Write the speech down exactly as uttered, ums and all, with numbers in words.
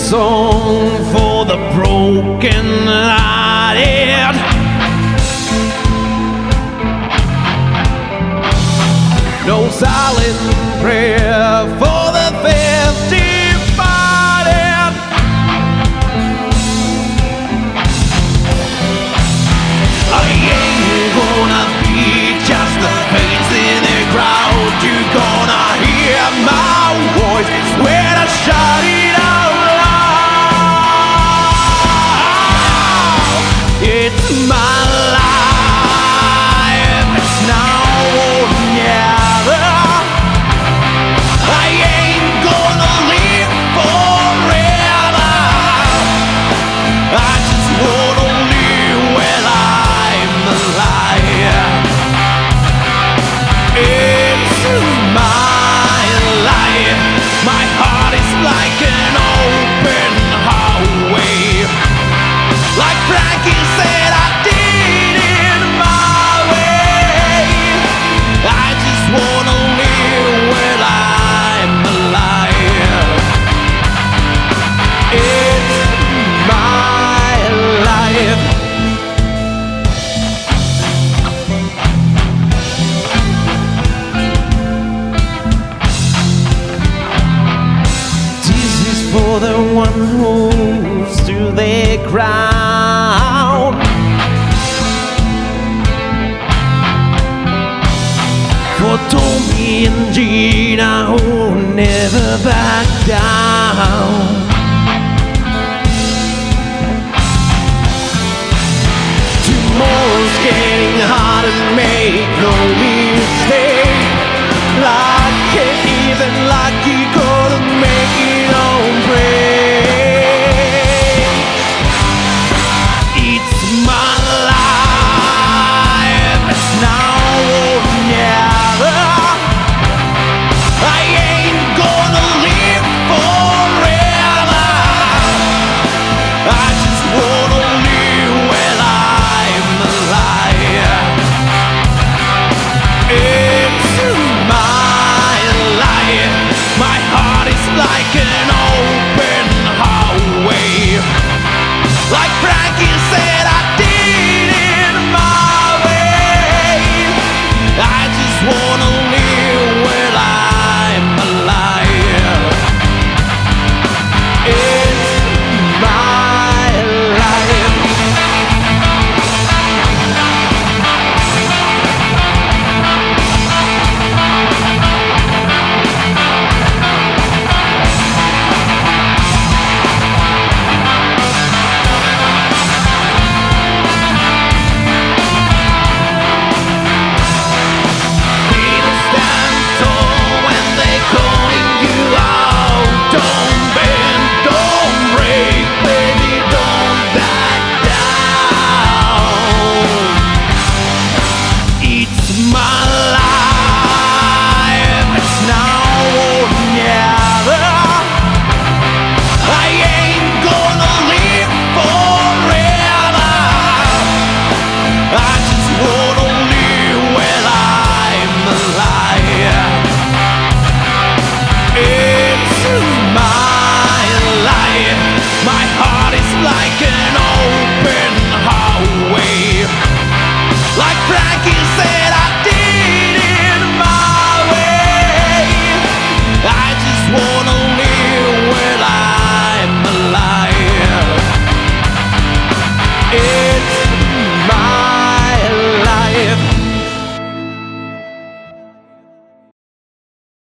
song for the broken-hearted. No silent prayer for the fifth departed. I ain't gonna be just a face in the crowd. You're gonna hear my voice when I shout it out loud. It's my life, it's now or never. I ain't gonna live forever. I just wanna live when I'm alive. It's my life. My heart is like an open highway. Like Frankie said, I did it my way. I just wanna live when I'm alive. It's my life. This is for the one who's to the ground. For Tommy and Gina who never back down. Tomorrow's getting hard to make no